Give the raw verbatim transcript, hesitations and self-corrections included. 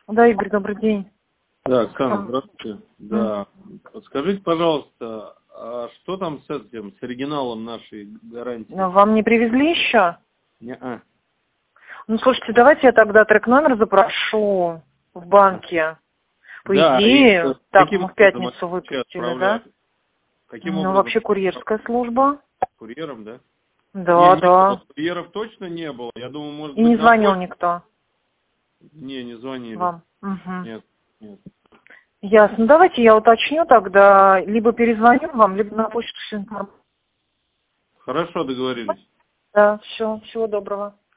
Да, Игорь, добрый день. Да, Оксана, здравствуйте. Да. Скажите, пожалуйста, а что там с этим, с оригиналом нашей гарантии? Вам не привезли еще? Не-а. Ну, слушайте, давайте я тогда трек-номер запрошу в банке. По Да, идее, и так, каким мы в образом пятницу это вообще выпустили, да? отправляют? Каким Ну, образом? вообще курьерская служба. Курьером, да? Да, Не, не да. было. Курьеров точно не было. Я думаю, может И быть, не на звонил почту. никто Не, не звонили. вам. Угу. Нет, нет. Ясно. Давайте я уточню тогда, либо перезвоню вам, либо на почту всю информацию. Хорошо, договорились. Да, все, всего доброго.